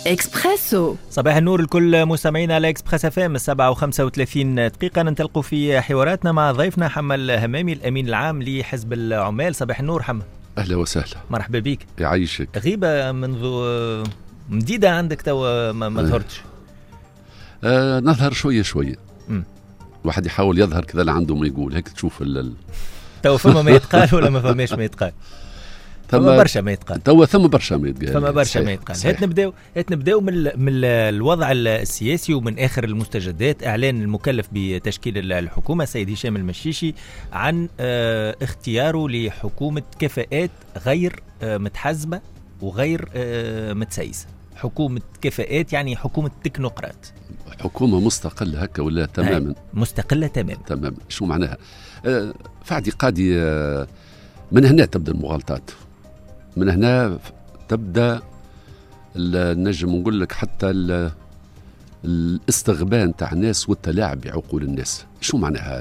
إكسبريسو. صباح النور لكل مستمعينا على إكسبريس اف ام 7:35 دقيقة. ننطلقوا في حواراتنا مع ضيفنا حمل همامي الأمين العام لحزب العمال. صباح النور حمل. أهلا وسهلا. مرحبا بك. يعيشك. غيبة منذ مديدة عندك توا ما ظهرتش. نظهر شوية شوية. الواحد يحاول يظهر كذا اللي عنده ما يقول هيك تشوف توا فما ما يتقال ولا ما فماش ما يتقال؟ ثم برشا ما يتقال. توا ثم برشا ما يتقال. ثم برشا ما يتقال. هات نبداو من الوضع السياسي ومن آخر المستجدات. إعلان المكلف بتشكيل الحكومة سيد هشام المشيشي عن اختياره لحكومة كفاءات غير متحزبة وغير متسيسة. حكومة كفاءات يعني حكومة تكنوقراط. حكومة مستقلة هكا ولا تماما؟ مستقلة تماما. شو معناها؟ في اعتقادي من هنا تبدأ المغالطات. من هنا تبدأ نجم نقول لك حتى الاستغبان تاع الناس والتلاعب بعقول الناس. شو معناها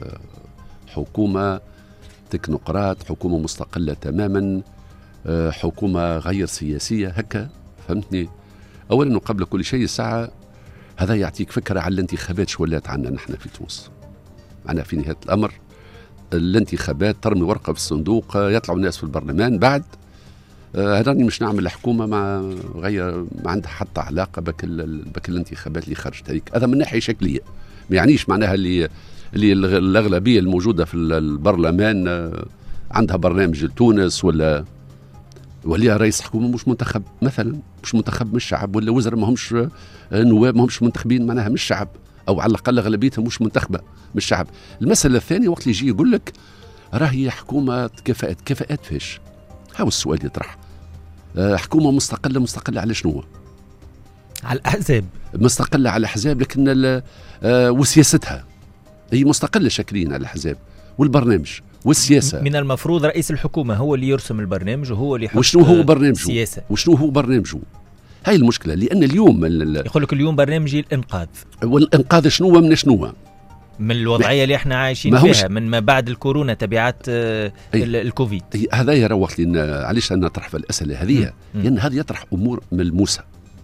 حكومة تكنوقراط، حكومة مستقلة تماما، حكومة غير سياسية هكا؟ فهمتني؟ أولا وقبل كل شيء الساعة هذا يعطيك فكرة على الانتخابات شو ولات عنا نحن في تونس. معنا في نهاية الأمر الانتخابات ترمي ورقة في الصندوق، يطلعوا الناس في البرلمان، بعد هراني مش نعمل حكومة مع غير ما عندها حتى علاقة بك الانتخابات اللي خرجت هيك. هذا من ناحية شكلية، ما يعنيش معناها اللي الأغلبية الموجودة في البرلمان عندها برنامج لتونس ولا رئيس حكومة مش منتخب مثلا، مش منتخب من الشعب، ولا وزراء ما همش نواب ما همش منتخبين معناها من الشعب، أو على الأقل أغلبيتها مش منتخبة من الشعب. المسألة الثانية وقت اللي يجي يقول لك راهي حكومة كفاءات فيش؟ هاو السؤال يطرح. حكومة مستقلة على شنو؟ على الأحزاب. مستقلة على الأحزاب، لكن وسياستها هي مستقلة شكليا على الأحزاب والبرنامج والسياسة. من المفروض رئيس الحكومة هو اللي يرسم البرنامج وهو اللي يحط وشنو هو برنامجه السياسة. وشنو هو برنامجه. هاي المشكلة، لأن اليوم يقول لك اليوم برنامجي الإنقاذ. والإنقاذ شنو من شنو؟ من الوضعية اللي احنا عايشين فيها من ما بعد الكورونا، تبعات الكوفيد. هذا يروح لنا علاش أنا أطرح في الأسئلة هذه، لأن هذا يطرح أمور ملموسة.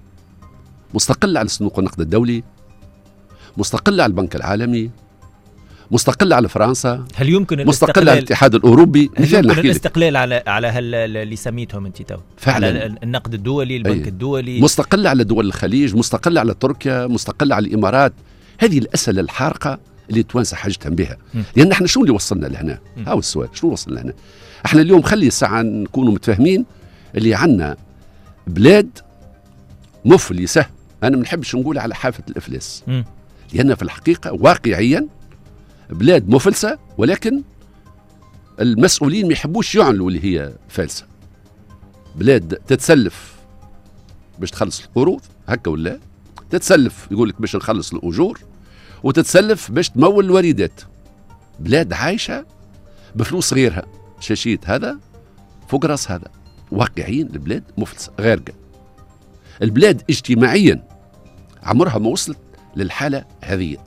مستقل على صندوق النقد الدولي، مستقل على البنك العالمي، مستقل على فرنسا، هل يمكن مستقل على الاتحاد الأوروبي. مثال نحكي الاستقلال على اللي سميتهم انت تو فعلا، على النقد الدولي، البنك الدولي، مستقل على دول الخليج، مستقل على تركيا، مستقل على الإمارات. هذه الأسئلة الحارقة اللي توانسة حاجتهم بها. لأن احنا شنو اللي وصلنا لهنا؟ هاو السؤال، شنو وصلنا لهنا؟ احنا اليوم خلي الساعة نكونوا متفاهمين اللي عنا بلاد مفلسة. أنا ما نحبش نقول على حافة الإفلاس، لأن في الحقيقة واقعيا بلاد مفلسة، ولكن المسؤولين ما يحبوش يعلنوا اللي هي فالسة. بلاد تتسلف باش تخلص القروض هكا، ولا تتسلف يقول لك باش نخلص الأجور، وتتسلف باش تمول الواردات. بلاد عايشة بفلوس غيرها، شاشيت هذا فوق راس هذا. واقعيا البلاد مفلسة غارقة. البلاد اجتماعيا عمرها ما وصلت للحالة هذه.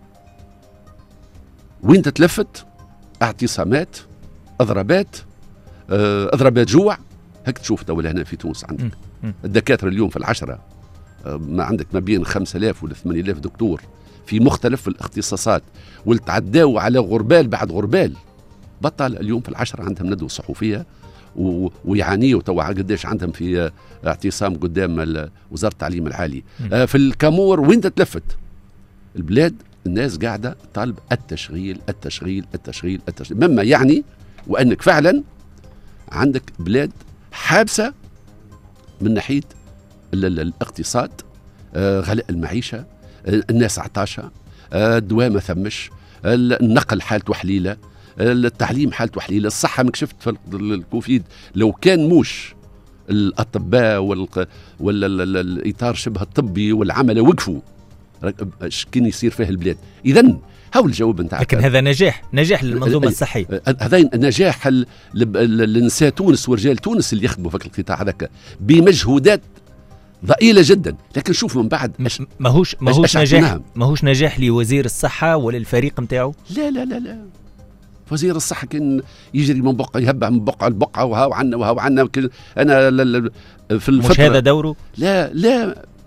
وين تتلفت اعتصامات، اضرابات جوع. هيك تشوف دولة هنا في تونس عندك الدكاترة اليوم في العشرة، ما عندك ما بين 5000 ولا 8000 دكتور في مختلف الاختصاصات، والتعداوا على غربال بعد غربال. بطل اليوم في العشرة عندهم ندوة صحفية ويعانيوا توا قداش عندهم في اعتصام قدام وزارة التعليم العالي. في الكامور وين تتلفت البلاد الناس قاعدة طالب التشغيل. مما يعني وأنك فعلا عندك بلاد حابسة من ناحية الاقتصاد، غلاء المعيشة، الناس عطاشة، الدواء ما ثمش، النقل حالته حليلة، التعليم حالته حليلة، الصحة مكشفت في الكوفيد. لو كان موش الأطباء ولا الإطار شبه الطبي والعمل وقفوا، كان يصير فيه البلاد. إذن هاو الجواب نتاعك. لكن هذا نجاح للمنظومة الصحية. هذا نجاح لنساء تونس ورجال تونس اللي يخدموا في القطاع هذاك بمجهودات ضئيلة جدا. لكن شوف من بعد ماهوش نجاح لوزير الصحة وللفريق نتاعو. لا وزير الصحة كان يجري من بقعة يهبع من بقعة لبقعة، وهاو عنا. أنا في الفترة مش هذا دوره. لا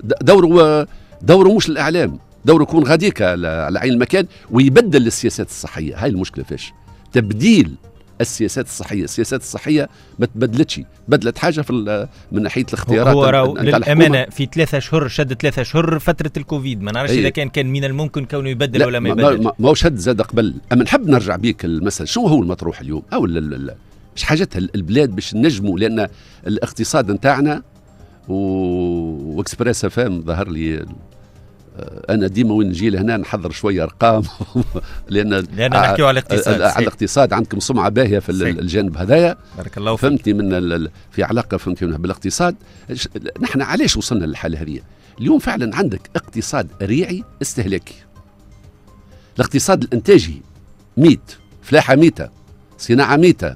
دوره مش الاعلام، دوره يكون غاديك على عين المكان ويبدل السياسات الصحيه. هاي المشكله فاش تبديل السياسات الصحيه ما تبدلتش، بدلت حاجه في من ناحيه الاختيارات. هو للامانه في 3 أشهر شد 3 أشهر فتره الكوفيد، ما نعرفش اذا كان من الممكن كونه يبدل ولا ما يبدل. ما هو شد زاد قبل. اما نحب نرجع بيك المسألة، شو هو المطروح اليوم او ايش حاجتها البلاد باش نجموا، لان الاقتصاد نتاعنا واكسبريس فام ظهر لي. انا ديما وين نجي لهنا نحضر شويه ارقام لان نحكيو على الاقتصاد. على الاقتصاد عندكم سمعه باهيه في الجانب هذايا، بارك الله فيك. فهمتني من في علاقه فهمتني بالاقتصاد. نحن علاش وصلنا للحاله هذه اليوم؟ فعلا عندك اقتصاد ريعي استهلاكي، الاقتصاد الانتاجي ميت، فلاحه ميته، صناعه ميته،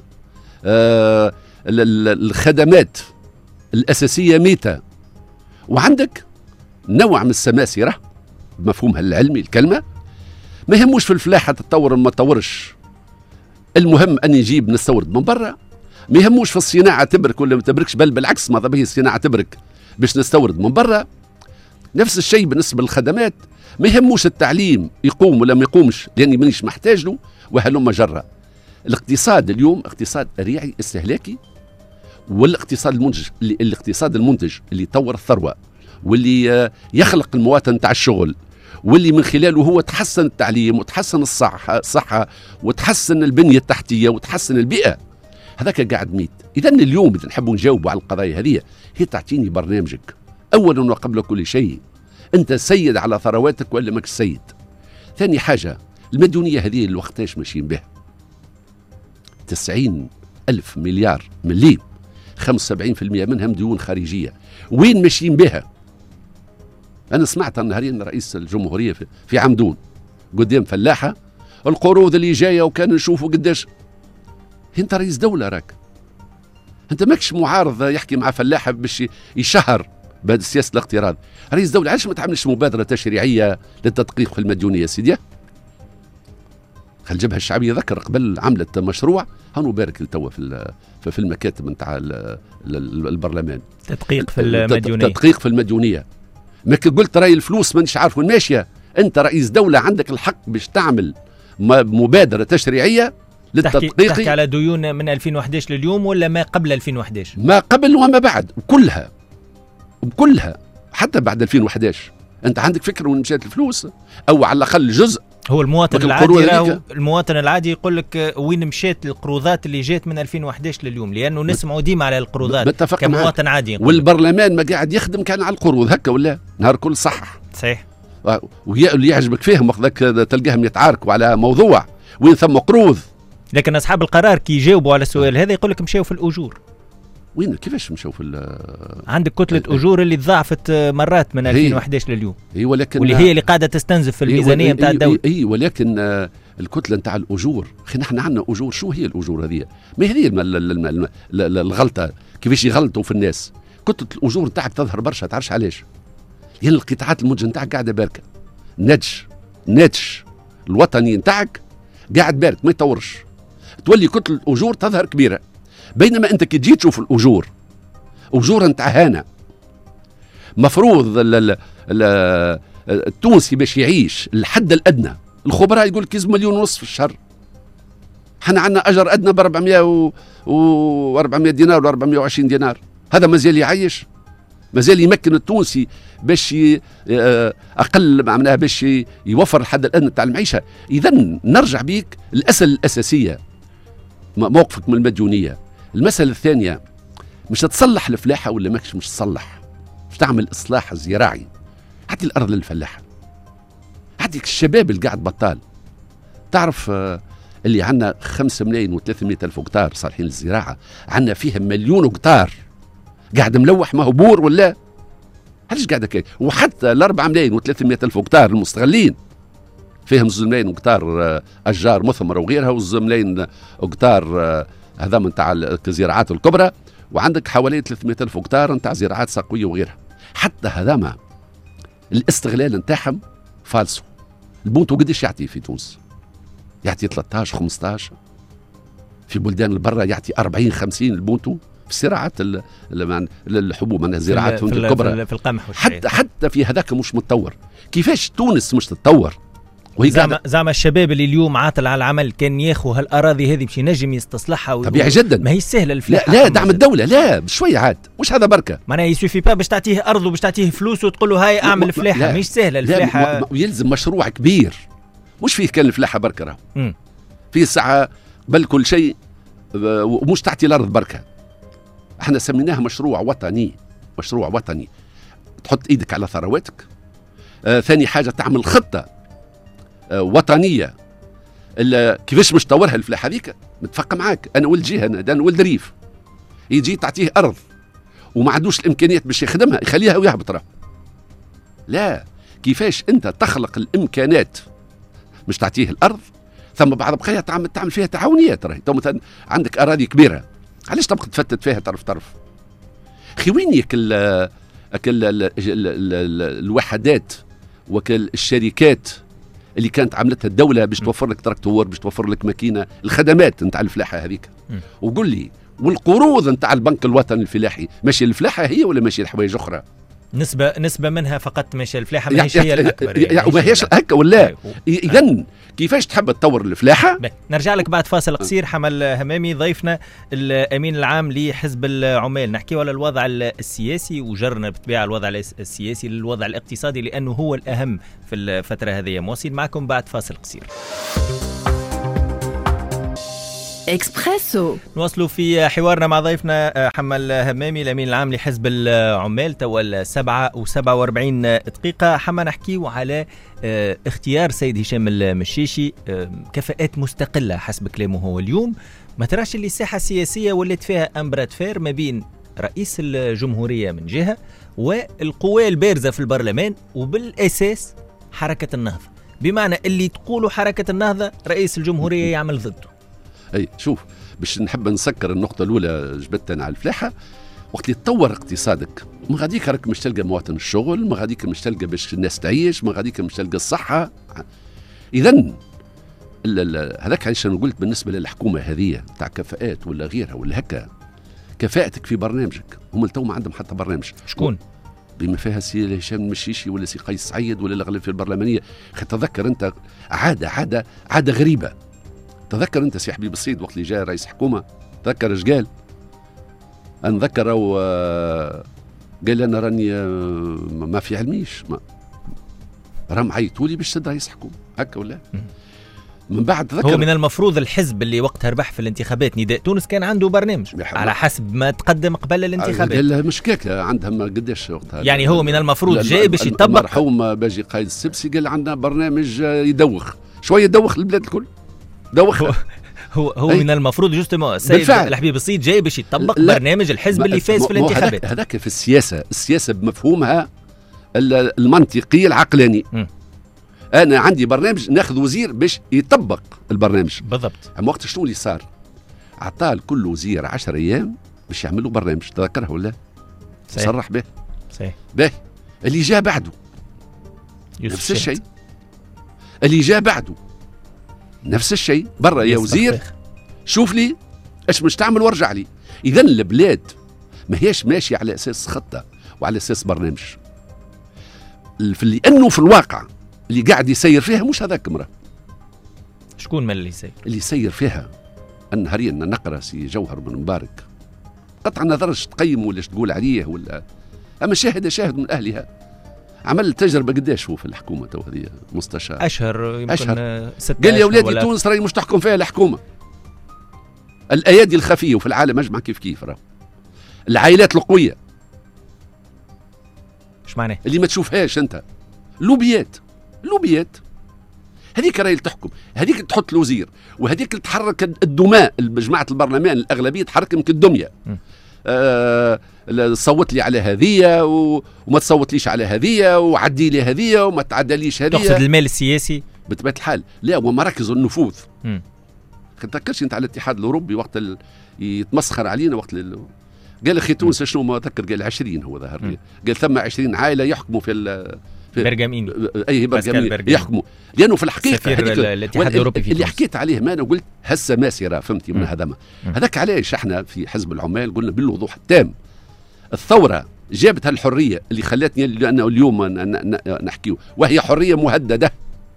الخدمات الاساسيه ميته، وعندك نوع من السماسره بمفهومها العلمي الكلمه، ما يهموش في الفلاحه تتطور ما تطورش، المهم ان يجيب نستورد من برا. ما يهموش في الصناعه تبرك ولا ما تبركش، بل بالعكس ماذا به الصناعه تبرك باش نستورد من برا. نفس الشيء بالنسبه للخدمات، ما يهموش التعليم يقوم ولا ما يقومش لاني مانيش محتاج له وهلم جرة. الاقتصاد اليوم اقتصاد ريعي استهلاكي، والاقتصاد المنتج اللي يطور الثروه واللي يخلق المواطن تاع الشغل، واللي من خلاله هو تحسن التعليم وتحسن الصحة وتحسن البنية التحتية وتحسن البيئة، هذاك قاعد ميت. إذا اليوم إذا نحبوا نجاوبوا على القضايا هذه، هي تعطيني برنامجك أولا وقبل كل شيء. أنت سيد على ثرواتك ولا ماك سيد؟ ثاني حاجة، المديونية هذه الوقتاش ماشيين بها 90,000 مليار مليم، 75% منها مديون خارجية، وين ماشيين بها؟ أنا سمعت النهارين رئيس الجمهورية في عمدون قدام فلاحة القروض اللي جاية، وكان نشوفوا قداش. أنت رئيس دولة، راك أنت ماكش معارض يحكي مع فلاحة باش يشهر بهذه سياسة الاقتراض. رئيس دولة علاش ما تعملش مبادرة تشريعية للتدقيق في المديونية سيدي؟ خل الجبهة الشعبية ذكر قبل عملت مشروع هنبارك توا في المكاتب نتاع البرلمان، تدقيق في المديونية. تدقيق في المديونية. ما قلت راي الفلوس مانيش عارف وين ماشيه. انت رئيس دوله عندك الحق باش تعمل مبادره تشريعيه للتدقيق. تحكي على ديون من 2011 لليوم ولا ما قبل 2011؟ ما قبل وما بعد، وكلها حتى بعد 2011. انت عندك فكره وين مشات الفلوس، او على الاقل جزء. هو المواطن العادي يقول لك وين مشات القروضات اللي جات من 2011 لليوم، لانه نسمعوا ديما على القروضات كمواطن عادي. والبرلمان ما قاعد يخدم كان على القروض هكا ولا نهار كل صح صحيح. واللي يعجبك فيهم وخذك تلقاهم يتعاركوا على موضوع وين ثم قروض. لكن اصحاب القرار كي يجاوبوا على السؤال هذا يقول لك مشاو في الاجور. وين كيفاش مشاو في عندك كتله اجور اللي تضاعفت مرات من 2011 لليوم. ولكن واللي هي اللي قاعده تستنزف في الميزانيه نتاع الدوله. ولكن الكتله نتاع الاجور، نحن عندنا اجور. شو هي الاجور هذه؟ ما هذه الغلطه كيفاش يغلطوا في الناس. كتله الاجور نتاعك تظهر برشا، تعرفش علاش؟ لان القطاعات المنتجه نتاعك قاعده باركه، ناتج الوطني نتاعك قاعد بارك ما يطورش، تولي كتله الاجور تظهر كبيره. بينما انت كي تجي تشوف الاجور، اجور نتاع هانا مفروض التونسي باش يعيش الحد الادنى، الخبراء يقول لك يلزم 1.5 مليون في الشهر. حنا عندنا اجر ادنى ب 400 دينار و 420 دينار. هذا مازال يعيش، مازال يمكن التونسي باش اقل معناها باش يوفر الحد الادنى تاع المعيشه. اذا نرجع بيك الاسئله الاساسيه، موقفك من المديونيه. المسألة الثانية، مش تصلح الفلاحة ولا ماكش مش تصلح، مش تعمل إصلاح زراعي. عطي الأرض للفلاحة، عطيك الشباب اللي قاعد بطال. تعرف اللي عندنا 5,300,000 هكتار صالحين للزراعة، عندنا فيها 1,000,000 هكتار قاعد ملوح ما هو بور ولا علاش قاعد هكا. وحتى 4,300,000 هكتار المستغلين فيهم 2,000,000 هكتار أشجار مثمرة وغيرها، و2,000,000 هكتار هذا من تاع الزراعات الكبرى، وعندك حوالي 300,000 هكتار نتاع زراعات ساقويه وغيرها. حتى هذا ما الاستغلال نتاعهم فالسو. البونتو قديش يعطي في تونس؟ يعطي 13 15، في بلدان البرة يعطي 40 50 البونتو في الصراعات الحبوب، معناها الزراعات الكبرى في القمح والشعير. حتى في هذاك مش متطور. كيفاش تونس مش تتطور؟ زعما الشباب اللي اليوم عاطل على العمل كان ياخذ هالأراضي هذه باش ينجم يستصلحها طبيعي جدا. ما هي سهله الفلاحه. لا دعم الدوله، لا بشويه عاد، مش هذا بركه. معناها يسوفي با باش تعطيه ارض وباش تعطيه فلوس وتقول له هاي اعمل فلاحه. مش سهله الفلاحه. يلزم مشروع كبير، مش فيه كان الفلاحه بركه راهو فيه ساعه بل كل شيء، ومش تعطي الارض بركه. احنا سميناها مشروع وطني. مشروع وطني تحط ايدك على ثرواتك. ثاني حاجه تعمل خطه وطنيه كيفاش مش تطورها الفلاحه هذيك. متفق معاك، انا ولد جهه، انا ولد ريف، يجي تعطيه ارض وما عندوش الامكانيات باش يخدمها، يخليها ويهبط راه. لا، كيفاش انت تخلق الامكانات مش تعطيه الارض، ثم بعد بقايا تعمل فيها تعاونيات. راهي مثلا عندك اراضي كبيره، علاش تبقى تفتت فيها طرف اخي؟ وين يك الوحدات وكل الشركات اللي كانت عملتها الدوله باش توفر لك تراكتور، باش توفر لك ماكينه، الخدمات نتاع الفلاحه هذيك. وقول لي، والقروض نتاع البنك الوطني الفلاحي ماشي الفلاحه هي ولا ماشي لحوايج اخرى؟ نسبه منها فقط ماشي الفلاحه، ماهيش هي الاكبر. وما هيش هكا ولا؟ اذا كيفاش تحب تطور الفلاحه؟ نرجع لك بعد فاصل قصير. حمل همامي ضيفنا الامين العام لحزب العمال. نحكيو على الوضع السياسي، وجرنا بالطبيعه الوضع السياسي للوضع الاقتصادي لانه هو الاهم في الفتره هذه. مواصل معكم بعد فاصل قصير. إكسبريسو. نواصلوا في حوارنا مع ضيفنا حمل همامي الأمين العام لحزب العمال. توا 7:47 دقيقة. حما نحكيو على اختيار سيد هشام المشيشي كفاءات مستقلة حسب كلامه هو اليوم. ما تراش اللي الساحة السياسية ولات فيها أمبرات فير ما بين رئيس الجمهورية من جهة والقوى البارزة في البرلمان، وبالأساس حركة النهضة، بمعنى اللي تقولوا حركة النهضة رئيس الجمهورية يعمل ضده. اي شوف، باش نحب نسكر النقطه الاولى جبتنا على الفلاحه. وقت اللي تطور اقتصادك، ما غاديك راك مش تلقى مواطن الشغل، ما غاديك مش تلقى باش الناس تعيش، ما غاديك مش تلقى الصحه. اذا هذاك علاش انا قلت بالنسبه للحكومه هذه تاع كفاءات ولا غيرها ولا هكا، كفاءتك في برنامجك. هم التو ما عندهم حتى برنامج. شكون؟ بما فيها سي هشام المشيشي ولا سي قيس سعيد ولا الأغلبية في البرلمانيه. تذكر انت عاده غريبه. تذكر انت سي حبيب السيد وقت اللي جاء رئيس حكومه، تذكر ايش قال؟ نذكر قال انا راني ما في علميش، راهم عيطولي باش سد رئيس حكومه هكا ولا؟ من بعد تذكر هو من المفروض الحزب اللي وقتها ربح في الانتخابات نداء تونس كان عنده برنامج على حسب ما تقدم قبل الانتخابات. قال مش كيكه عندهم قداش وقتها، يعني هو من المفروض جاي باش يطبق. المرحوم باجي قايد السبسي قال عندنا برنامج يدوخ شويه، يدوخ البلاد الكل. هو من المفروض جوستومون السيد الحبيب السيد جاي باش يطبق برنامج الحزب اللي فاز في الانتخابات. هذاك في السياسه بمفهومها المنطقي العقلاني. انا عندي برنامج، ناخذ وزير باش يطبق البرنامج بالضبط. اما وقت شنو اللي صار؟ عطاه لكل وزير 10 ايام باش يعملوا برنامج. تذكرها ولا؟ صرح به. صحيح. به اللي جاء بعده نفس الشيء. اللي جاء بعده نفس الشيء. برا يا وزير شوف لي ايش مش تعمل وارجع لي. اذا البلاد ما هيش ماشي على اساس خطه وعلى اساس برنامج، لانه في الواقع اللي قاعد يسير فيها مش هذاك مرة. شكون من اللي يسير؟ اللي يسير فيها النهارية نقرأ سي جوهر بن مبارك، قطع نظرش تقيم ولا تقول عليه ولا، أما شاهد من أهلها. عمل تجربة قداش هو في الحكومة تو هذه مستشار أشهر يمكن 6 قال يا ولادي تونس راهي مش تحكم فيها الحكومة، الأيادي الخفية وفي العالم أجمع كيف راه العائلات القوية. ايش معناه؟ اللي ما تشوفهاش أنت لوبيات هذيك راهي تحكم، هذيك تحط الوزير، وهذيك تحرك الدماء. جماعة البرلمان الأغلبية تحرك يمكن الدمية. صوت لي على هذية وما تصوت ليش على هذية، وعدي لي هذية وما تعدليش هذية. تقصد المال السياسي بطبيعة الحال. لا، ومراكز النفوذ. تذكرش انت على الاتحاد الأوروبي وقت يتمسخر علينا وقت قال اخي تونس شنو ما ذكر، قال 20 هو ظهر لي، قال ثم 20 عائلة يحكموا في برغاميني اي برغاميني يحكموا، لانه في الحقيقه الاتحاد الاوروبي في اللي حكيت عليه ما انا قلت هسه ماسره فهمتي من هذا هذاك. علاش احنا في حزب العمال قلنا بالوضوح التام الثوره جابت هالحريه اللي خلتني لانه اليوم نحكيه، وهي حريه مهدده.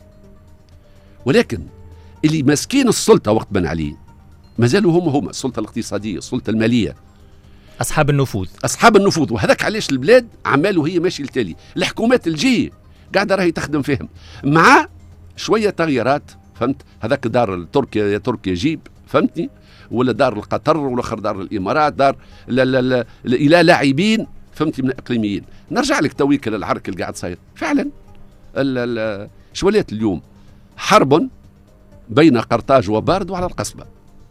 ولكن اللي ماسكين السلطه وقت بن علي ما زالوا هم السلطه الاقتصاديه، السلطه الماليه، اصحاب النفوذ. وهذاك علاش البلاد عماله هي ماشي التالي. الحكومات الجايه قاعده راهي تخدم فيهم مع شويه تغييرات، فهمت؟ هذاك دار تركيا تركيا جيب، فهمتني؟ ولا دار القطر، والاخر دار الامارات، دار لا الى لاعبين، فهمتي؟ من اقليميين. نرجع لك تويك للعرك اللي قاعد صاير فعلا. شو ولات اليوم؟ حرب بين قرطاج وبارد وعلى القصبه.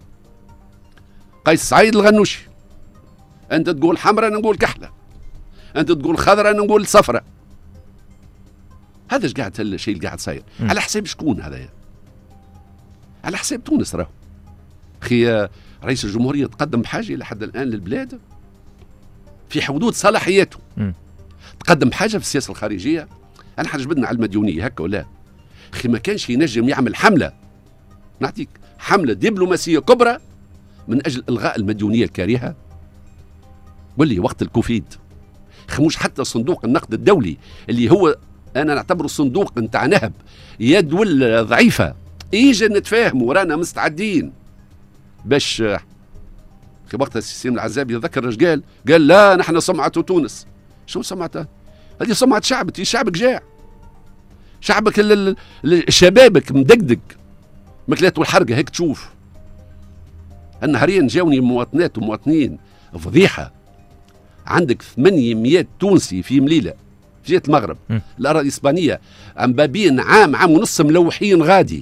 قيس سعيد الغنوشي، انت تقول حمراء نقول كحله، انت تقول خضراء نقول صفراء. هذا ايش قاعد الشيء اللي قاعد صاير على حساب شكون هذايا؟ على حساب تونس. راهو اخي رئيس الجمهوريه تقدم بحاجه الى حد الان للبلاد في حدود صلاحياته. تقدم حاجه في السياسه الخارجيه. انا حنجبدنا على المديونيه هكا ولا اخي؟ ما كانش ينجم يعمل حمله، نعطيك حمله دبلوماسيه كبرى من اجل الغاء المديونيه الكارهه؟ قول لي وقت الكوفيد مش حتى صندوق النقد الدولي اللي هو انا نعتبره صندوق نتاع نهب يد ولا ضعيفه، ايجا نتفاهموا ورانا مستعدين باش في وقت سيم العزابي يذكر ايش قال لا نحن سمعة تونس. شو سمعتها؟ هذه سمعة شعبك، شعبك جاع، شعبك شبابك مدقدق مكلات والحرقه. هيك تشوف النهارين جاوني مواطنات ومواطنين فضيحه. عندك 800 تونسي في مليله في جهه المغرب الاراضي الاسبانيه عم بابين عام ونص ملوحين غادي،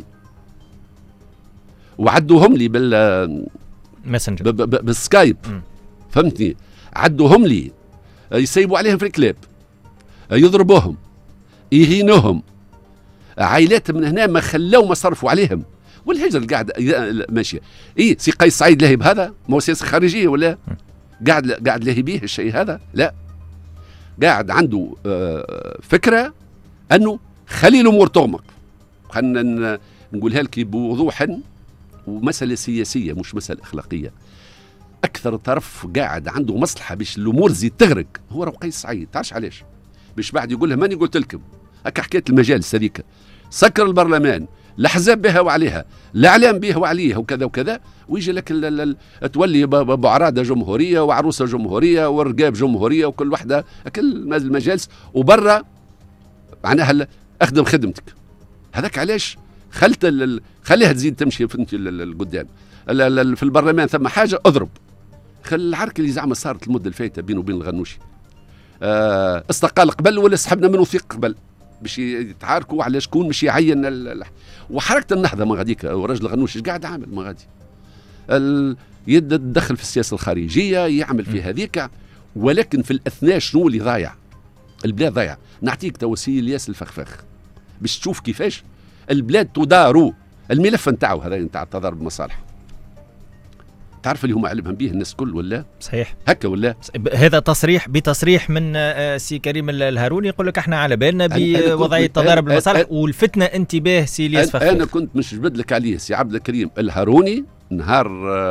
وعدوهم لي ماسنجر بالسكايب، فهمتني؟ عدوهم لي يسيبوا عليهم في الكلاب، يضربوهم، يهينوهم، عائلات من هنا ما خلوا ما صرفوا عليهم. والهجر اللي قاعد ماشيه ايه سي قيس سعيد لاهي بهذا؟ ما هو سياسه خارجيه ولا قاعد لاهي به الشيء هذا؟ لا، قاعد عنده فكره انه خلي الامور تغمق. خلينا نقولها لك بوضوح، ومساله سياسيه مش مساله اخلاقيه. اكثر طرف قاعد عنده مصلحه باش الامور تزيد تغرق هو قيس سعيد. تعرفش علاش؟ باش بعد يقول له ماني قلت لكم هكا حكايه المجالس هذيك، سكر البرلمان، الاحزاب بها وعليها، الاعلام بها وعليها وكذا وكذا، ويجي لك تولي بعراضه جمهوريه وعروسه جمهوريه ورقاب جمهوريه وكل وحده كل المجالس وبرا معناها اخدم خدمتك. هذاك علاش خليها تزيد تمشي فهمتي لقدام. في البرلمان ثم حاجه اضرب. العركه اللي زعما صارت المده الفايته بينه وبين الغنوشي استقال قبل ولا سحبنا منه ثقه قبل باش يتعاركوا على شكون مش يعين وحركه النهضه ما غاديك ورجل الغنوشي قاعد عامل ما غادي يتدخل في السياسه الخارجيه يعمل في هذيك. ولكن في الاثناء شنو اللي ضايع؟ البلاد ضايع. نعطيك توسيل ياس الفخفخ باش تشوف كيفاش البلاد تدار. الملف نتاعو هذا نتاع تضارب المصالح، تعرف اللي هما علمهم به الناس كل ولا صحيح هكا ولا؟ هذا بتصريح من سي كريم الهاروني يقول لك احنا على بالنا بوضعيه تضارب المصالح والفتنه انتباه سي الياس فخفخ. انا كنت مش جبد لك عليه سي عبد الكريم الهاروني نهار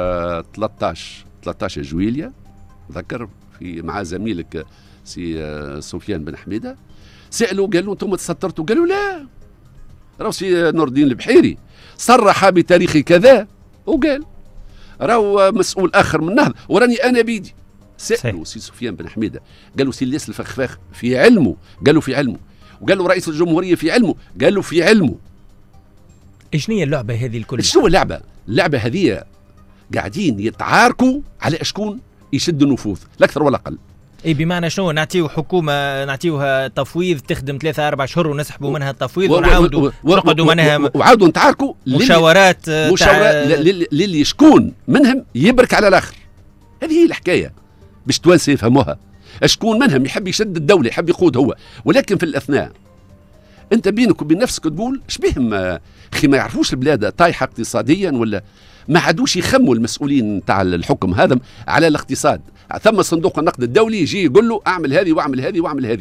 13 جويليا ذكر في مع زميلك سي سفيان بن حميده، سالوا قالوا انتم تسترتوا؟ قالوا لا، راهو سي نور الدين البحيري صرح بتاريخ كذا وقال راهو مسؤول اخر من النهضه وراني انا بيدي. سالوا سي سفيان بن حميده قالوا سي الياس الفخفاخ في علمه؟ قالوا في علمه. وقالوا رئيس الجمهوريه في علمه؟ قالوا في علمه. ايش هي اللعبه هذه الكل؟ شنو اللعبه؟ اللعبه هذه قاعدين يتعاركوا على شكون يشد النفوذ لا اكثر ولا اقل. اي بمعنى شنو؟ نعطيو حكومه نعطيوها تفويض تخدم 3-4 شهور ونسحبوا منها التفويض ونعاودوا نقعدوا منها وعاودوا نتعاركوا مشاورات للي شكون منهم يبرك على الاخر. هذه هي الحكايه باش توانسه يفهموها. شكون منهم يحب يشد الدوله يحب يقود هو، ولكن في الاثناء انت بينك وبين نفسك تقول شبيهم اخي ما يعرفوش البلاد طايحه اقتصاديا ولا ما عادوش يخموا المسؤولين تاع الحكم هذا على الاقتصاد. ثم صندوق النقد الدولي يجي يقول له اعمل هذه واعمل هذه واعمل هذه.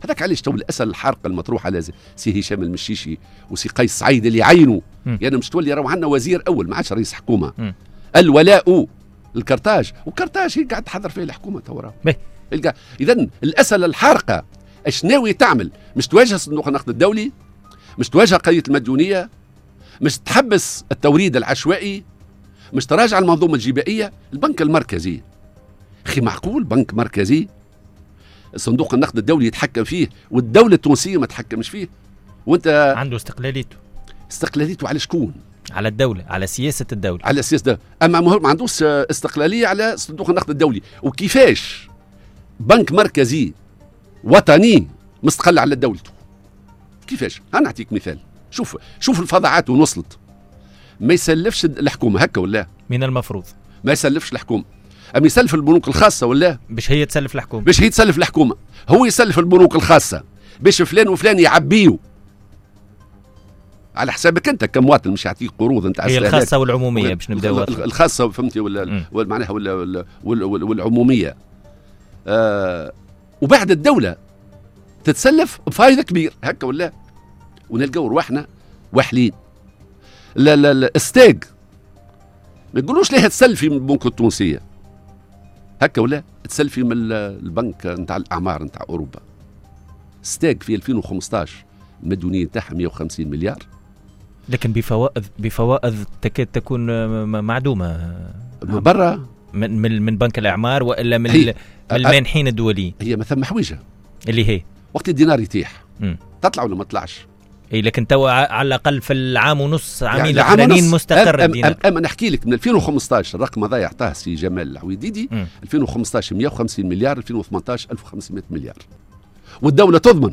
هذاك علاش تو الاسئله الحارقه المطروحه على سي هشام المشيشي وسي قيس سعيد اللي عينوا يعني مش تولي راهو عندنا وزير اول ما عادش رئيس حكومه. الولاء الكرتاج وكرتاج هي قاعد تحضر فيه الحكومه تو راهو. اذا الاسئله الحارقه اش ناوي تعمل؟ مش تواجه صندوق النقد الدولي، مش تواجه قضيه المديونيه، مش تحبس التوريد العشوائي، مش تراجع المنظومه الجبائيه. البنك المركزي اخي معقول بنك مركزي صندوق النقد الدولي يتحكم فيه والدوله التونسيه ما تحكمش فيه؟ وانت عنده استقلاليته على شكون؟ على الدوله، على سياسه الدوله، على سياسه اما ما عندوش استقلاليه على صندوق النقد الدولي. وكيفاش بنك مركزي وطني مستقل على دولته؟ كيفاش؟ انا نعطيك مثال. شوف الفظاعات وين وصلت. ما يسلفش الحكومه هكا ولا من المفروض ما يسلفش الحكومه، أم يسلف البنوك الخاصه ولا باش هي تسلف الحكومه؟ باش هي تسلف الحكومه. هو يسلف البنوك الخاصه باش فلان وفلان يعبيوا على حسابك انت كمواطن، مش يعطيك قروض انت. هي الخاصه والعموميه باش نبداو الخاصه فهمتي ولا معناها ولا والعموميه. وبعد الدوله تتسلف بفايده كبير هكا ولا، ونلقاو رواحنا واحلين. لا الاستاج ما يقولوش ليه تسلفي من البنوك التونسيه هكا ولا، تسلفي من البنك نتاع الاعمار نتاع اوروبا. استاج في 2015 المديونيه نتاعها 150 مليار، لكن بفوائد تكاد تكون معدومه من برا من بنك الاعمار والا من المانحين الدوليين. هي ما ثم حويجه اللي هي وقت الدينار يتيح تطلع ولا ما تطلعش. اي لكن تو على الاقل في العام ونص عامين الاخرانيين مستقر الدينار. اما نحكي لك من 2015 الرقم هذا يعطاه سي جمال العويديدي. 2015 150 مليار، 2018 1500 مليار. والدوله تضمن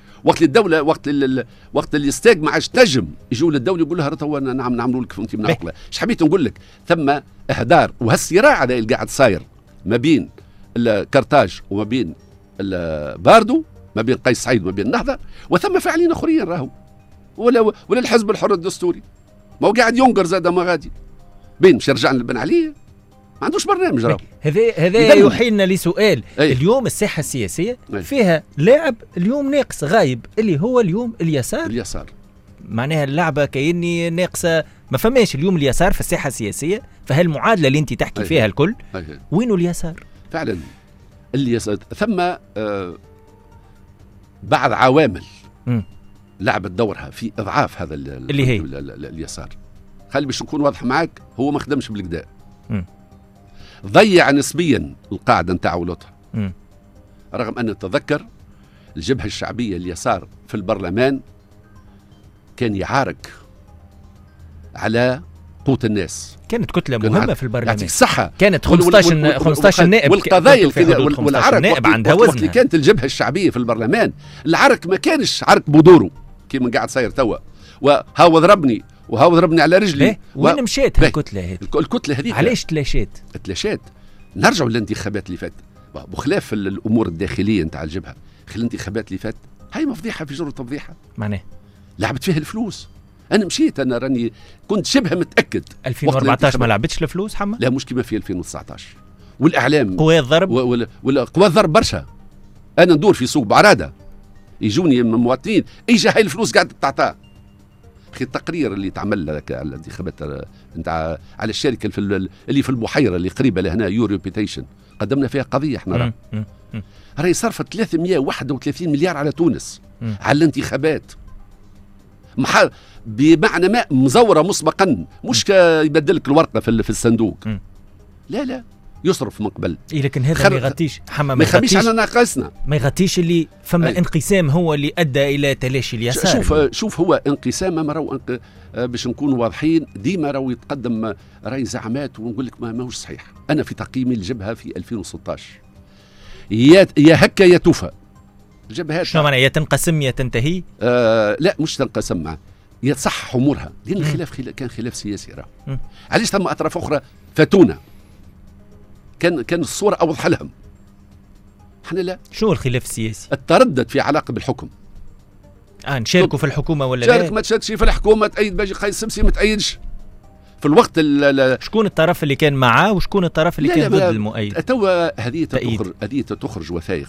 وقت اللي يستاق ما عادش تنجم يجوا للدوله يقول لها تو نعملوا لك انت من عقله. ايش حبيت نقول لك؟ ثم اهدار وهالصراع هذا اللي قاعد صاير ما بين الكرتاج وما بين باردو، ما بين قيس سعيد وما بين النهضه، وثم فاعلين اخرين راهو ولا الحزب الحر الدستوري ما هو قاعد ينقر زاد ما غادي بين مش يرجع لبن عليه، ما عندوش برنامج راهو. هذا يحيلنا لسؤال. اليوم الساحه السياسيه فيها لاعب اليوم ناقص غايب اللي هو اليوم اليسار. معناها اللعبه كأني ناقصه، ما فماش اليوم اليسار في الساحه السياسيه. فهالمعادله اللي انت تحكي فيها الكل وينه اليسار؟ فعلا اليسار ثم بعض عوامل لعبت دورها في اضعاف هذا اللي هي اليسار. خلي باش نكون واضح معاك، هو ما خدمش بالكدا، ضيع نسبيا القاعده نتاعو لطها. رغم ان تتذكر الجبهه الشعبيه اليسار في البرلمان كان يعارك على قوت الناس، كانت كتله مهمه في البرلمان. يعطيك الصحه، كانت 15 نائب، والقضايا والعرك نائب عندها وقت اللي كانت الجبهه الشعبيه في البرلمان العرك ما كانش عرك بدوره كيما قاعد صاير توا، وهاو ضربني على رجلي. وين مشات الكتله هذه؟ الكتله هذيك علاش تلاشات؟ نرجعوا للانتخابات اللي فات، بخلاف الامور الداخليه نتاع الجبهه. الانتخابات اللي فات هاي مفضيحه في جرة تفضيحه، معناه لعبت فيها الفلوس. انا مشيت، انا راني كنت شبه متاكد 2014 ما لعبتش الفلوس حما، لا مش كما في 2019. والاعلام قوى الضرب قوى الضرب برشا. انا ندور في سوق بعراده يجوني من مواطنين اجا هاي الفلوس قاعده تعطى. اخي التقرير اللي تعمل لك على الانتخابات نتاع على الشركه اللي في البحيره اللي قريبه لهنا يوروبيتيشن، قدمنا فيها قضيه احنا راهي صرفت 331 مليار على تونس على الانتخابات، بمعنى ما مزوره مسبقا، مش يبدلك الورقه في الصندوق. لا يصرف من قبل. لكن هذا ما يغطيش حما، ما يخبيش على ناقصنا، ما يغطيش اللي فما انقسام هو اللي ادى الى تلاشي اليسار. شوف هو انقسام راهو باش نكون واضحين ديما راهو يتقدم راهي زعامات، ونقول لك ماهوش صحيح. انا في تقييمي الجبهه في 2016 يا هكا يا توفى. الجبهات شنو معناها؟ يا تنقسم يا تنتهي؟ لا مش تنقسم، مع يتصحح امورها، لان الخلاف كان خلاف سياسي راهو. علاش ثم اطراف اخرى فاتونا كان الصوره اوضح لهم. احنا لا. شنو الخلاف السياسي؟ التردد في علاقه بالحكم. نشاركوا في الحكومه ولا لا؟ شارك ما تشاركش في الحكومه، تأيد باجي قيس سمسي ما تأيدش. في الوقت شكون الطرف اللي كان معاه وشكون الطرف اللي كان ضد المؤيد؟ توا هذه تخرج وثائق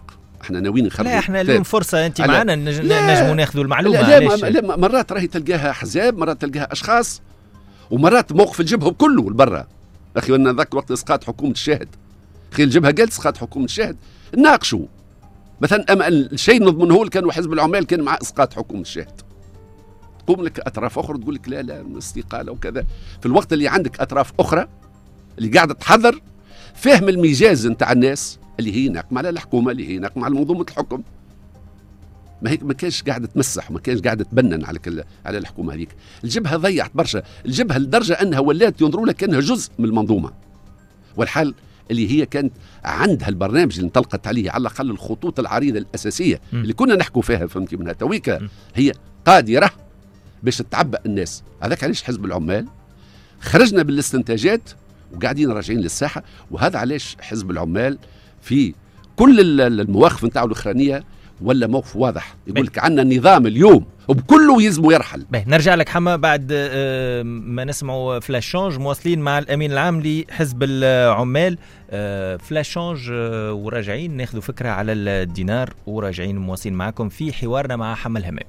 احنا ناويين نخرجوا. لا احنا اليوم فرصه انت معنا نجموا ناخذوا المعلومه. لا مرات راهي تلقاها احزاب، مرات تلقاها اشخاص، ومرات موقف الجبهه كله لبرا. اخي انا ذاك وقت اسقاط حكومه الشاهد، اخي الجبهه قالت اسقاط حكومه الشاهد، ناقشوا مثلا اما الشيء نضمنه كانوا حزب العمال كان مع اسقاط حكومه الشاهد. تقوم لك اطراف اخرى تقول لك لا استقاله وكذا، في الوقت اللي عندك اطراف اخرى اللي قاعده تحضر فهم الميجاز نتاع الناس اللي هي ناقمه على الحكومه، اللي هي ناقمه على منظومه الحكم. ما هيك ما كانش قاعده تمسح وما كانش قاعده تبنن على الحكومه هذيك. الجبهه ضيعت برشا، الجبهه لدرجه انها ولات ينظروا لها كانها جزء من المنظومه، والحال اللي هي كانت عندها البرنامج اللي انطلقت عليه على الاقل الخطوط العريضه الاساسيه اللي كنا نحكوا فيها، فهمتي منها تويكا، هي قادره باش تعبأ الناس. هذاك علاش حزب العمال خرجنا بالاستنتاجات وقاعدين راجعين للساحه، وهذا علاش حزب العمال في كل المواقف نتاعو الاخرانيه ولا موقف واضح، يقول لك عندنا نظام اليوم وبكله يلزموا يرحل. نرجع لك حما بعد ما نسمعوا فلاش شونج، مواصلين مع الامين العام لحزب العمال. فلاش شونج وراجعين ناخذوا فكره على الدينار، وراجعين مواصلين معكم في حوارنا مع حما الهمامي.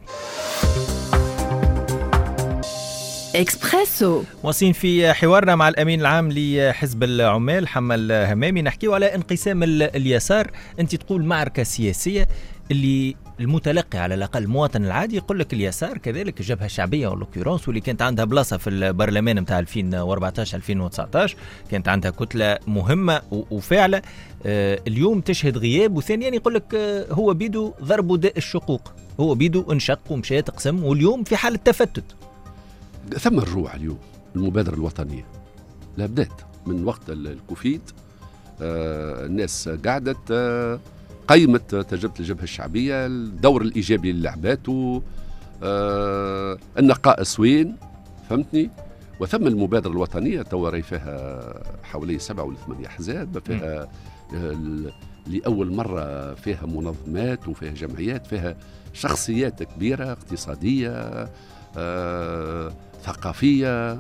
اكسبريسو واصلين في حوارنا مع الامين العام لحزب العمال حما الهمامي، نحكيو على انقسام اليسار. انت تقول معركه سياسيه اللي المتلقي على الاقل المواطن العادي يقول لك اليسار كذلك الجبهه الشعبيه واللوكيرونس، واللي كانت عندها بلاصه في البرلمان نتاع 2014 2019 كانت عندها كتله مهمه وفاعله، اليوم تشهد غياب. وثانيا يقول لك هو بيدو ضربوا داء الشقوق، هو بيدو انشق ومشى تقسم، واليوم في حاله تفتت. ثم الرجوع اليوم المبادره الوطنيه لا بدات من وقت الكوفيد. الناس قعدت قيمت تجربه الجبهه الشعبيه، الدور الايجابي اللي لعباته، النقائص وين، فهمتني. وثم المبادره الوطنيه توا راهي فيها حوالي 7 ولا 8 احزاب، فيها لاول مره فيها منظمات وفيها جمعيات، فيها شخصيات كبيره اقتصاديه ثقافيه،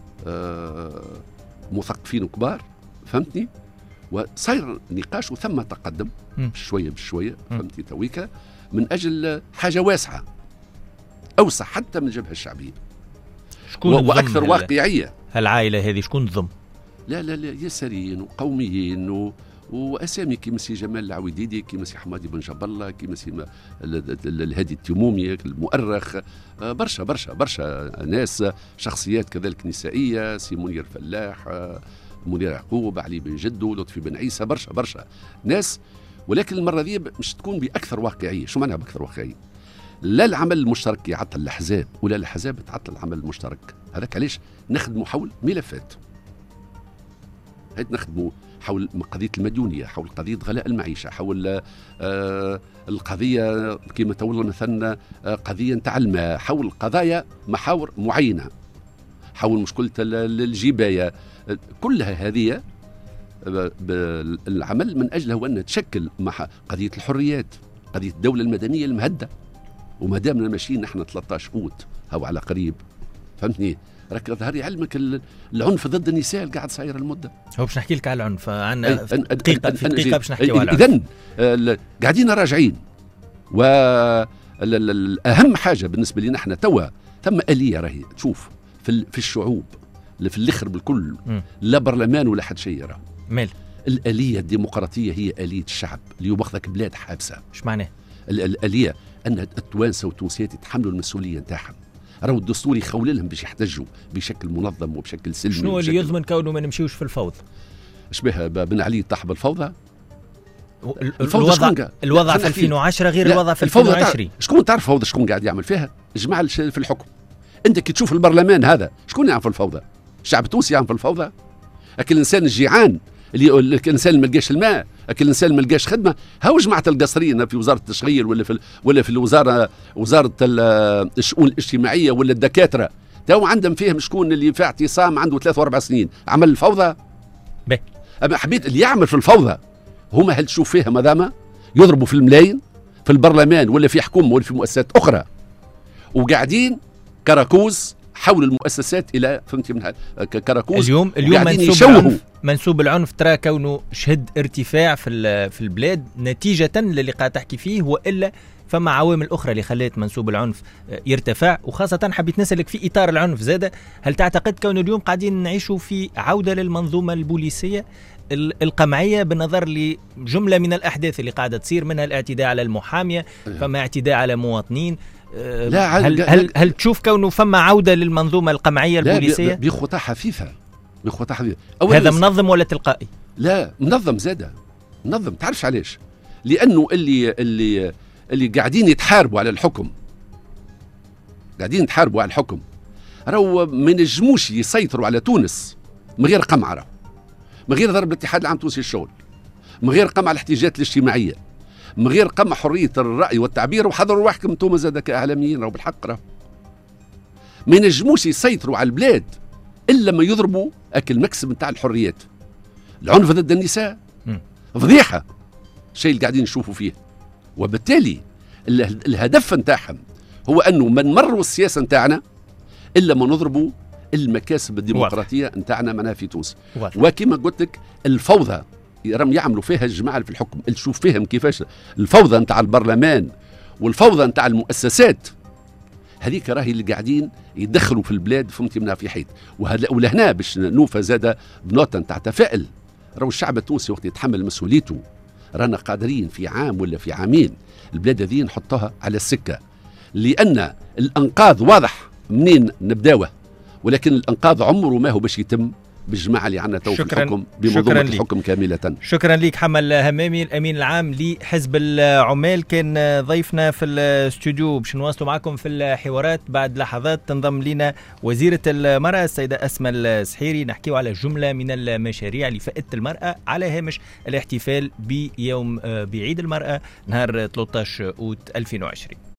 مثقفين كبار، فهمتني. وصاير نقاش وثم تقدم شويه بشويه، فهمتي تويكا، من اجل حاجه واسعه اوسع حتى من الجبهه الشعبيه واكثر واقعيه. هالعائله هذه شكون تضم؟ لا يساريين وقوميين واسامي كيما سي جمال العويديدي، كيما سي حمادي بن جاب الله، كيما سي الهادي التمومي المؤرخ، برشا ناس، شخصيات كذلك نسائيه، سي منير فلاح، منير يعقوب، علي بن جدو، لطفي بن عيسى، برشا ناس. ولكن المره دي مش تكون باكثر واقعيه. شو معناها باكثر واقعيه؟ لا العمل المشترك يعطل الاحزاب ولا الاحزاب تعطل العمل المشترك. هذاك علاش نخدموا حول ملفات، نخدموا حول قضية المديونية، حول قضية غلاء المعيشة، حول القضية كما تقول مثلا قضية نتاع الماء، حول قضايا محاور معينة، حول مشكلة الجباية، كلها هذه العمل من أجلها وأن تشكل مع قضية الحريات، قضية الدولة المدنية المهدة. وما دامنا ماشيين نحن 13 أوت أو على قريب، فهمتني، راك ظهري علمك العنف ضد النساء اللي قاعد صاير المده. هو باش نحكي لك على العنف، عندنا دقيقه باش نحكيو على العنف. اذا قاعدين راجعين، والاهم حاجه بالنسبه لنا احنا توا ثم اليه راهي تشوف في الشعوب في الاخر بالكل، لا برلمان ولا حد شيء راهو مال. الاليه الديمقراطيه هي اليه الشعب اللي واخذك بلاد حابسه. ايش معناه؟ الاليه ان التوانسه والتونسيات يتحملوا المسؤوليه نتاعهم. راهو الدستور يخول لهم باش يحتجوا بشكل منظم وبشكل سلمي. شنو اللي يضمن كونه ما نمشيوش في الفوضى؟ اشبه بن علي طاح بالفوضى. الوضع في 2010 غير الوضع في 2020. شكون تعرف الفوضى شكون قاعد يعمل فيها؟ الجماعه في الحكم. انت كي تشوف البرلمان هذا شكون يعمل في الفوضى؟ الشعب التونسي يعمل في الفوضى. لكن الانسان الجيعان، الانسان اللي ما لقاش الماء، لكن الانسان اللي ما لقاش خدمه، هاو جماعه القصريين في وزاره التشغيل ولا في وزاره الشؤون الاجتماعيه ولا الدكاتره، تو عندهم فيهم شكون اللي في اعتصام عنده 3 و4 سنين عمل الفوضى. اما حبيت اللي يعمل في الفوضى هما هل تشوف فيها مدام يضربوا في الملايين في البرلمان ولا في حكومه ولا في مؤسسات اخرى، وقاعدين كراكوز حول المؤسسات الى فهمتي من كراكوز. اليوم منسوب العنف ترى كونه شهد ارتفاع في البلاد نتيجه للي قاعد تحكي فيه، والا فما عوامل اخرى اللي خلت منسوب العنف يرتفع؟ وخاصه حبيت نسالك في اطار العنف زاده، هل تعتقد كون اليوم قاعدين نعيشوا في عوده للمنظومه البوليسيه القمعيه بالنظر لجمله من الاحداث اللي قاعده تصير، منها الاعتداء على المحاميه، فما اعتداء على مواطنين؟ لا هل تشوف كونه فما عودة للمنظومة القمعية البوليسية؟ بخطى حفيفة. هذا منظم ولا تلقائي؟ لا منظم زادة، منظم. تعرفش علاش؟ لأنه اللي قاعدين يتحاربوا على الحكم، راهو ما ينجموش يسيطروا على تونس من غير قمع، راهو من غير ضرب الاتحاد العام التونسي للشغل، من غير قمع الاحتياجات الاجتماعية، من غير قمع حرية الرأي والتعبير. وحضروا روحكم انتم زاد كإعلاميين، راهو بالحق راهو ما ينجموش يسيطروا على البلاد إلا ما يضربوا أكل مكسب نتاع الحريات. العنف ضد النساء فضيحة، الشيء اللي قاعدين نشوفوا فيه. وبالتالي الهدف نتاعهم هو أنه ما نمروا السياسة نتاعنا إلا ما نضربوا المكاسب الديمقراطية نتاعنا منها في تونس. وكما قلت لك الفوضى راهم يعملوا فيها الجماعة اللي في الحكم، تشوف فيهم كيفاش الفوضى نتاع البرلمان والفوضى نتاع المؤسسات هذيك راهي اللي قاعدين يدخلوا في البلاد فهمتي منها في حيط. ولهنا باش نوفى زاده بنوتة نتاع تفاؤل، راهو الشعب التونسي وقت يتحمل مسؤوليته رانا قادرين في عام ولا في عامين البلاد هذه نحطها على السكه، لان الانقاذ واضح منين نبداوه، ولكن الانقاذ عمره ما هو باش يتم بالجماعه اللي عندنا تو في الحكم بمنظومه الحكم كامله. شكرا لك حمل همامي، الامين العام لحزب العمال، كان ضيفنا في الاستوديو. باش نواصلوا معكم في الحوارات بعد لحظات. تنضم لنا وزيره المراه السيده أسماء السحيري، نحكيو على جمله من المشاريع لفئه المراه على هامش الاحتفال بيوم بعيد المراه نهار 13 أوت 2020.